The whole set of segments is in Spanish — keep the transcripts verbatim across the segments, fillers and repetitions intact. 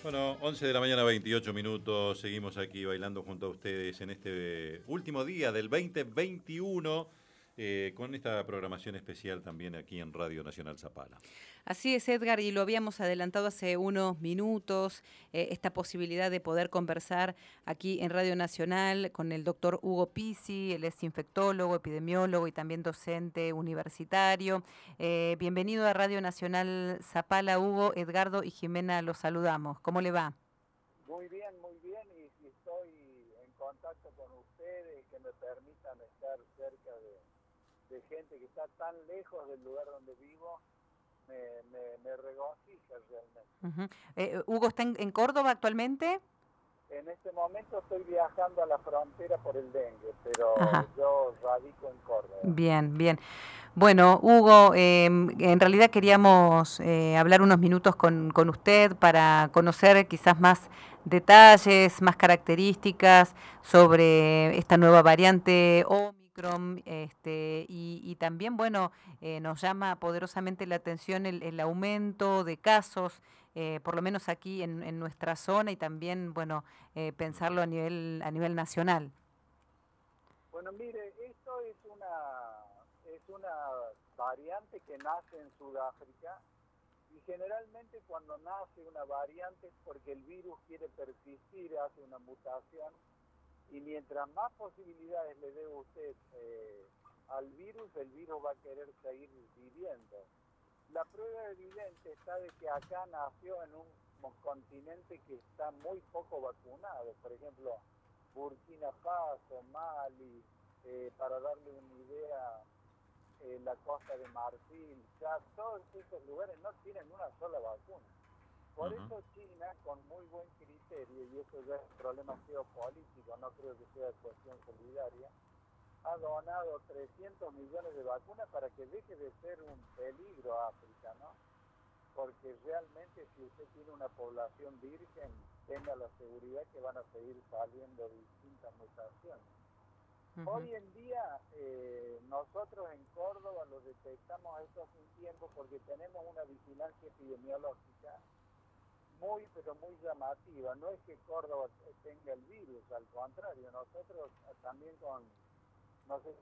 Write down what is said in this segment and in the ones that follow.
Bueno, once de la mañana, veintiocho minutos. Seguimos aquí bailando junto a ustedes en este último día del veinte veintiuno, eh, con esta programación especial también aquí en Radio Nacional Zapala. Así es, Edgar, y lo habíamos adelantado hace unos minutos, eh, esta posibilidad de poder conversar aquí en Radio Nacional con el doctor Hugo Pizzi. Él es infectólogo, epidemiólogo y también docente universitario. Eh, bienvenido a Radio Nacional Zapala, Hugo. Edgardo y Jimena los saludamos. ¿Cómo le va? Muy bien, muy bien, y si estoy en contacto con ustedes, que me permitan estar cerca de, de gente que está tan lejos del lugar donde vivo, me, me, me regocija realmente. Uh-huh. eh, Hugo, ¿está en, en Córdoba actualmente? En este momento estoy viajando a la frontera por el dengue, pero Ajá. yo radico en Córdoba. Bien, bien. Bueno, Hugo, eh, en realidad queríamos eh, hablar unos minutos con, con usted para conocer quizás más detalles, más características sobre esta nueva variante Omicron, este, y, y también, bueno, eh, nos llama poderosamente la atención el, el aumento de casos, eh, por lo menos aquí en, en nuestra zona, y también, bueno, eh, pensarlo a nivel, a nivel nacional. Bueno, mire, esto es una, es una variante que nace en Sudáfrica. Y generalmente cuando nace una variante es porque el virus quiere persistir, hace una mutación, y mientras más posibilidades le dé usted eh, al virus, el virus va a querer seguir viviendo. La prueba evidente está de que acá nació en un continente que está muy poco vacunado. Por ejemplo, Burkina Faso, Mali, eh, para darle una idea, eh, la Costa de Marfil, ya todos esos lugares no tienen una sola vacuna. Por uh-huh. eso China, con muy buen criterio, y eso ya es un problema geopolítico, no creo que sea cuestión solidaria, ha donado trescientos millones de vacunas para que deje de ser un peligro a África, ¿no? Porque realmente si usted tiene una población virgen, tenga la seguridad que van a seguir saliendo distintas mutaciones. Uh-huh. Hoy en día eh, nosotros en Córdoba lo detectamos esto hace un tiempo porque tenemos una vigilancia epidemiológica muy pero muy llamativa. No es que Córdoba tenga el virus, al contrario, nosotros también con, no sé,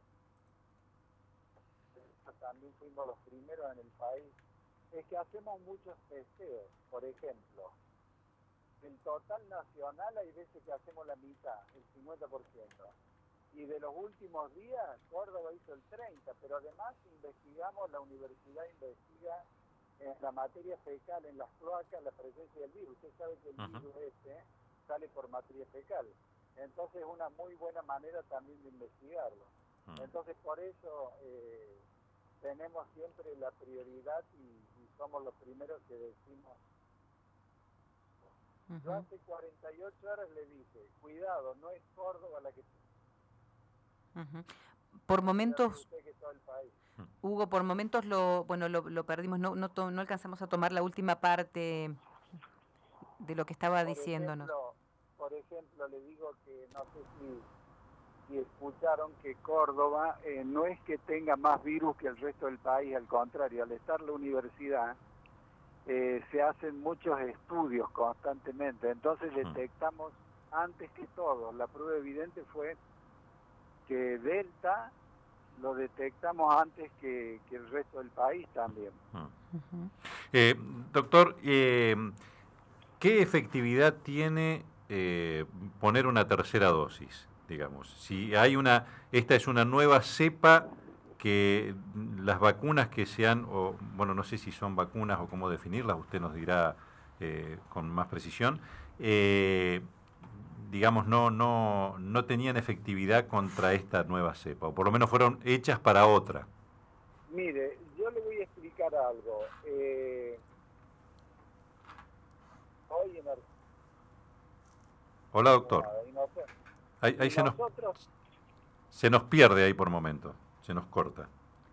también fuimos los primeros en el país, es que hacemos muchos testeos. Por ejemplo, el total nacional hay veces que hacemos la mitad, el cincuenta por ciento. Y de los últimos días, Córdoba hizo el treinta por ciento, pero además investigamos, la universidad investiga en la materia fecal, en las cloacas, la presencia del virus. Usted sabe que el uh-huh. virus este sale por materia fecal. Entonces es una muy buena manera también de investigarlo. Uh-huh. Entonces por eso eh, tenemos siempre la prioridad y, y somos los primeros que decimos. Uh-huh. Yo hace cuarenta y ocho horas le dije, cuidado, no es Córdoba la que... Uh-huh. Por momentos, Hugo, por momentos lo bueno lo, lo perdimos, no, no no alcanzamos a tomar la última parte de lo que estaba por diciéndonos. Ejemplo, por ejemplo, le digo que no sé si, si escucharon que Córdoba eh, no es que tenga más virus que el resto del país, al contrario, al estar la universidad eh, se hacen muchos estudios constantemente, entonces detectamos antes que todo. La prueba evidente fue que Delta lo detectamos antes que, que el resto del país también. Uh-huh. Eh, doctor, eh, ¿qué efectividad tiene eh, poner una tercera dosis? Digamos, si hay una, esta es una nueva cepa que las vacunas que se han, o, bueno, no sé si son vacunas o cómo definirlas, usted nos dirá eh, con más precisión, eh, digamos, no, no, no tenían efectividad contra esta nueva cepa, o por lo menos fueron hechas para otra. Mire, yo le voy a explicar algo. Eh, hoy en Ar- Hola, doctor. No, y no sé. Ahí, ahí y se, nosotros... nos, se nos pierde ahí por momento, se nos corta.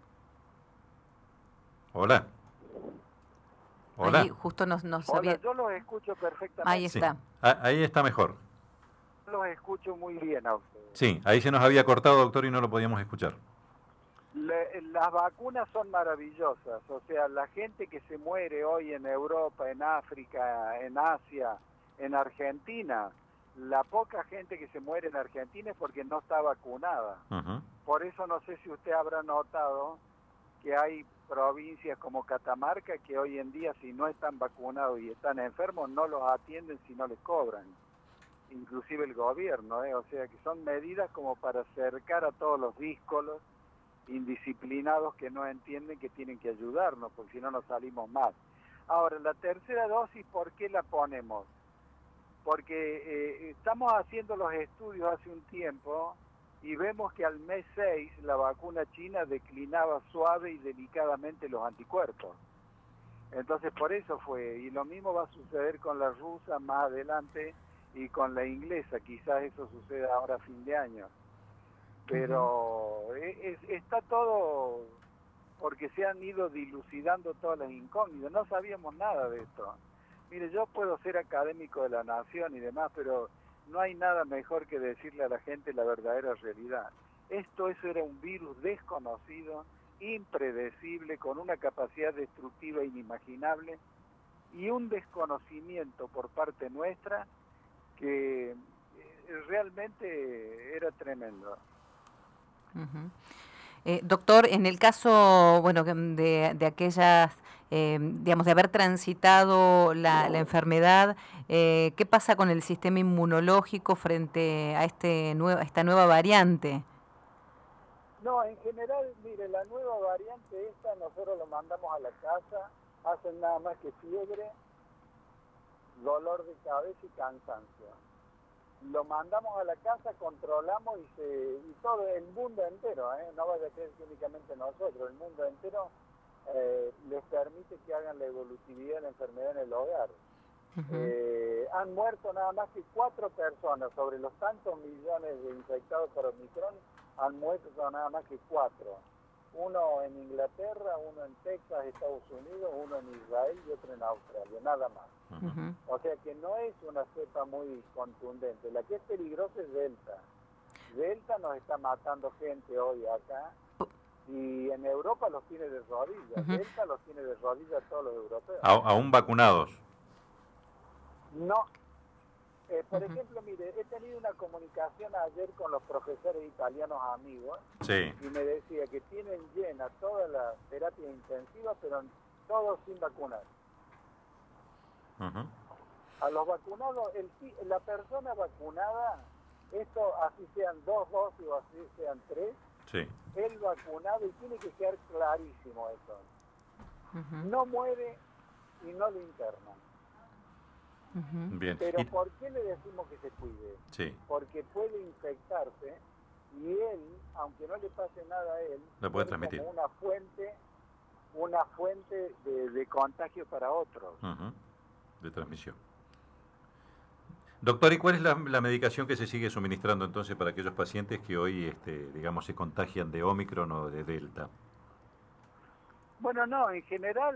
Hola. Hola. Ahí justo nos, nos Hola, había... yo los escucho perfectamente. Ahí está. Sí. Ah, ahí está mejor. Los escucho muy bien a ustedes. Sí, ahí se nos había cortado, doctor, y no lo podíamos escuchar. Le, las vacunas son maravillosas, o sea, la gente que se muere hoy en Europa, en África, en Asia, En Argentina, la poca gente que se muere en Argentina es porque no está vacunada. Uh-huh. Por eso no sé si usted habrá notado que hay provincias como Catamarca que hoy en día, si no están vacunados y están enfermos, no los atienden si no les cobran, inclusive el gobierno, ¿eh? O sea que son medidas como para acercar a todos los díscolos indisciplinados que no entienden que tienen que ayudarnos, porque si no nos salimos mal. Ahora, la tercera dosis, ¿por qué la ponemos? Porque eh, estamos haciendo los estudios hace un tiempo y vemos que al mes seis la vacuna china declinaba suave y delicadamente los anticuerpos. Entonces por eso fue, y lo mismo va a suceder con la rusa más adelante y con la inglesa, quizás eso suceda ahora a fin de año. Pero uh-huh. es, está todo porque se han ido dilucidando todas las incógnitas, no sabíamos nada de esto. Mire, yo puedo ser académico de la nación y demás, pero no hay nada mejor que decirle a la gente la verdadera realidad. Esto eso era un virus desconocido, impredecible, con una capacidad destructiva inimaginable y un desconocimiento por parte nuestra que realmente era tremendo. Uh-huh. Eh, doctor, en el caso, bueno, de, de aquellas, eh, digamos, de haber transitado la, la enfermedad, eh, ¿qué pasa con el sistema inmunológico frente a este nuevo, a esta nueva variante? No, en general, mire, la nueva variante esta, nosotros lo mandamos a la casa, hacen nada más que fiebre, dolor de cabeza y cansancio. Lo mandamos a la casa, controlamos y se y todo el mundo entero, ¿eh? No vaya a creer que únicamente nosotros, el mundo entero eh, les permite que hagan la evolutividad de la enfermedad en el hogar. Uh-huh. Eh, han muerto nada más que cuatro personas sobre los tantos millones de infectados por Omicron, han muerto nada más que cuatro. Uno en Inglaterra, uno en Texas, Estados Unidos, uno en Israel y otro en Australia, nada más. Uh-huh. O sea que no es una cepa muy contundente. La que es peligrosa es Delta. Delta nos está matando gente hoy acá y en Europa los tiene de rodillas. Uh-huh. Delta los tiene de rodillas a todos los europeos. ¿A, ¿Aún vacunados? No. Eh, por uh-huh. ejemplo, mire, he tenido una comunicación ayer con los profesores italianos amigos sí. y me decía que tienen llena toda la terapia intensiva, pero todos sin vacunar. Uh-huh. A los vacunados, el, la persona vacunada, esto así sean dos dosis o así sean tres, sí. el vacunado, y tiene que quedar clarísimo eso, uh-huh. no muere y no lo internan. Uh-huh. Bien. Pero y... ¿por qué le decimos que se cuide? Sí. Porque puede infectarse y él, aunque no le pase nada a él, lo puede transmitir como una fuente, una fuente de, de contagio para otros. Uh-huh. De transmisión. Doctor, ¿y cuál es la, la medicación que se sigue suministrando entonces para aquellos pacientes que hoy, este, digamos, se contagian de Omicron o de Delta? Bueno, no, en general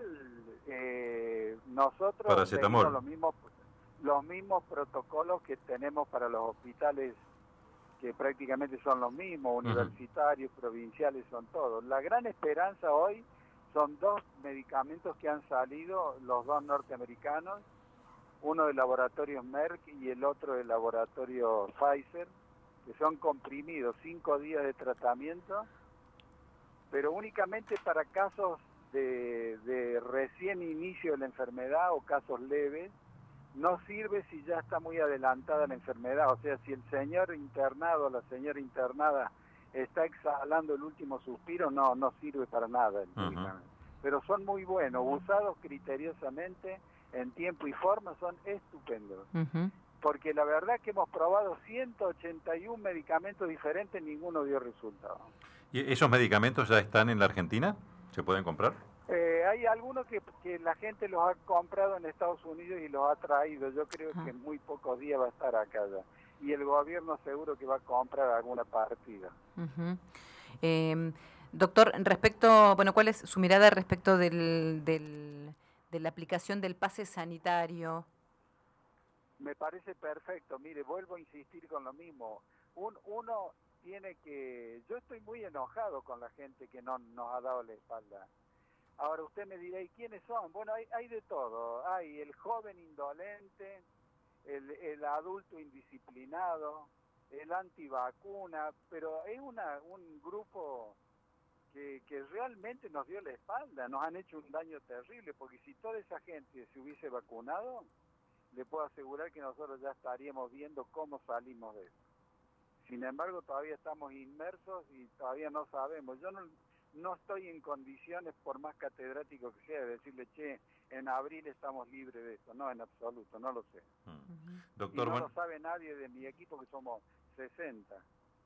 eh, nosotros Paracetamol. seguimos los mismos, los mismos protocolos que tenemos para los hospitales, que prácticamente son los mismos, universitarios, uh-huh. provinciales, son todos. La gran esperanza hoy son dos medicamentos que han salido, los dos norteamericanos, uno del laboratorio Merck y el otro del laboratorio Pfizer, que son comprimidos, cinco días de tratamiento, pero únicamente para casos de, de recién inicio de la enfermedad o casos leves. No sirve si ya está muy adelantada la enfermedad, o sea, si el señor internado o la señora internada está exhalando el último suspiro, no, no sirve para nada el medicamento. Uh-huh. Pero son muy buenos, usados criteriosamente, en tiempo y forma, son estupendos. Uh-huh. Porque la verdad que hemos probado ciento ochenta y uno medicamentos diferentes, ninguno dio resultado. ¿Y esos medicamentos ya están en la Argentina? ¿Se pueden comprar? Eh, hay algunos que, que la gente los ha comprado en Estados Unidos y los ha traído. Yo creo uh-huh. que en muy pocos días va a estar acá ya. Y el gobierno seguro que va a comprar alguna partida. Uh-huh. Eh, doctor, respecto, bueno, ¿cuál es su mirada respecto del, del, de la aplicación del pase sanitario? Me parece perfecto. Mire, vuelvo a insistir con lo mismo. Un, uno tiene que... Yo estoy muy enojado con la gente que no nos ha dado la espalda. Ahora usted me dirá, ¿y quiénes son? Bueno, hay, hay de todo. Hay el joven indolente, el, el adulto indisciplinado, el antivacuna, pero es una, un grupo que, que realmente nos dio la espalda, nos han hecho un daño terrible, porque si toda esa gente se hubiese vacunado, le puedo asegurar que nosotros ya estaríamos viendo cómo salimos de eso. Sin embargo, todavía estamos inmersos y todavía no sabemos. Yo no, no estoy en condiciones, por más catedrático que sea, de decirle, che, en abril estamos libres de esto. No, en absoluto, no lo sé. Mm. Doctor, y no bueno, lo sabe nadie de mi equipo, que somos sesenta.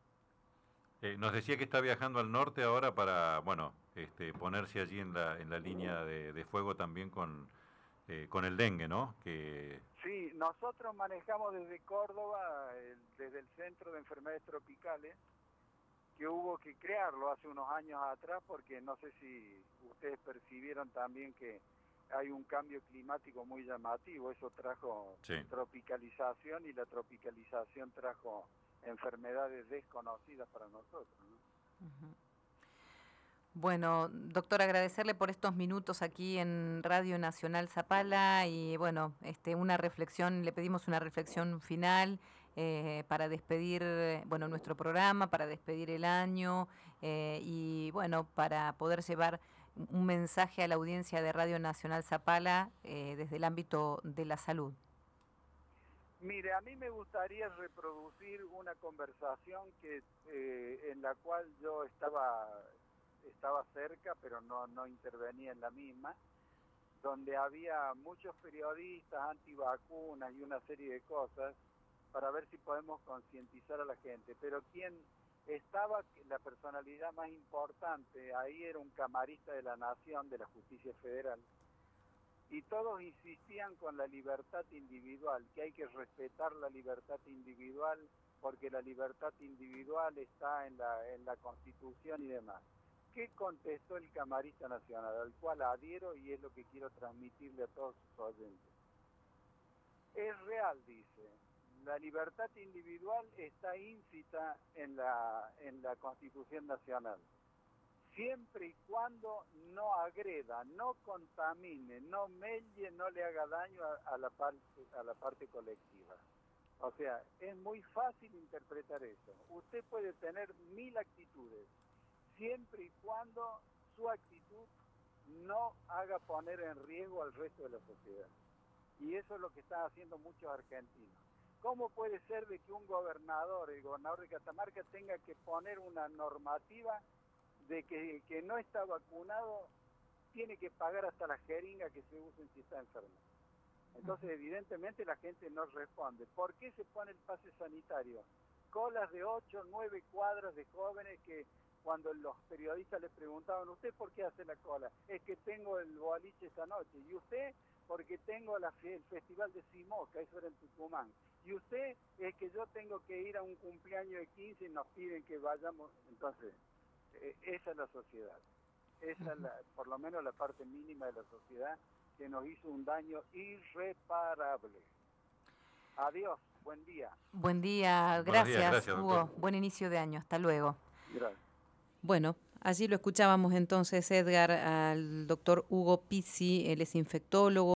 Eh, nos decía que está viajando al norte ahora para, bueno, este, ponerse allí en la, en la línea de, de fuego también con, eh, con el dengue, ¿no? Que... Sí, nosotros manejamos desde Córdoba, el, desde el Centro de Enfermedades Tropicales, que hubo que crearlo hace unos años atrás, porque no sé si ustedes percibieron también que hay un cambio climático muy llamativo. Eso trajo sí. tropicalización, y la tropicalización trajo enfermedades desconocidas para nosotros, ¿no? Uh-huh. Bueno, doctor, agradecerle por estos minutos aquí en Radio Nacional Zapala y bueno, este, una reflexión, le pedimos una reflexión final eh, para despedir, bueno, nuestro programa, para despedir el año eh, y bueno, para poder llevar un mensaje a la audiencia de Radio Nacional Zapala eh, desde el ámbito de la salud. Mire, a mí me gustaría reproducir una conversación que eh, en la cual yo estaba estaba cerca, pero no, no intervenía en la misma, donde había muchos periodistas antivacunas y una serie de cosas para ver si podemos concientizar a la gente. Pero quien estaba, la personalidad más importante ahí era un camarista de la Nación, de la Justicia Federal, y todos insistían con la libertad individual, que hay que respetar la libertad individual porque la libertad individual está en la, en la Constitución y demás. ¿Qué contestó el camarista nacional, al cual adhiero y es lo que quiero transmitirle a todos sus oyentes? Es real, dice, la libertad individual está íncita en la, en la Constitución Nacional, siempre y cuando no agreda, no contamine, no melle, no le haga daño a, a, la parte, a la parte colectiva. O sea, es muy fácil interpretar eso. Usted puede tener mil actitudes, siempre y cuando su actitud no haga poner en riesgo al resto de la sociedad. Y eso es lo que están haciendo muchos argentinos. ¿Cómo puede ser de que un gobernador, el gobernador de Catamarca, tenga que poner una normativa de que el que no está vacunado tiene que pagar hasta la jeringa que se usen si está enfermo? Entonces, evidentemente, la gente no responde. ¿Por qué se pone el pase sanitario? Colas de ocho, nueve cuadras de jóvenes que, cuando los periodistas le preguntaban, ¿usted por qué hace la cola? Es que tengo el boliche esta noche. ¿Y usted? Porque tengo la, el festival de Simoca, eso era en Tucumán. Y usted, es que yo tengo que ir a un cumpleaños de quince y nos piden que vayamos. Entonces, eh, esa es la sociedad. Esa es la, por lo menos la parte mínima de la sociedad que nos hizo un daño irreparable. Adiós, buen día. Buen día, gracias, días, gracias Hugo. Doctor. Buen inicio de año, hasta luego. Gracias. Bueno, allí lo escuchábamos entonces, Edgar, al doctor Hugo Pizzi, él es infectólogo.